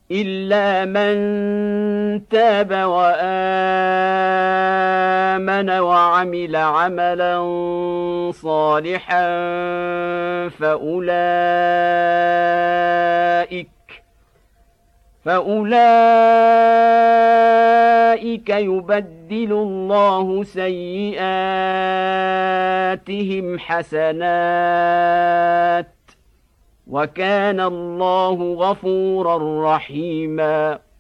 إلا من تاب وآمن وعمل عملا صالحا فأولئك يبدل الله سيئاتهم حسنات وكان الله غفورا رحيما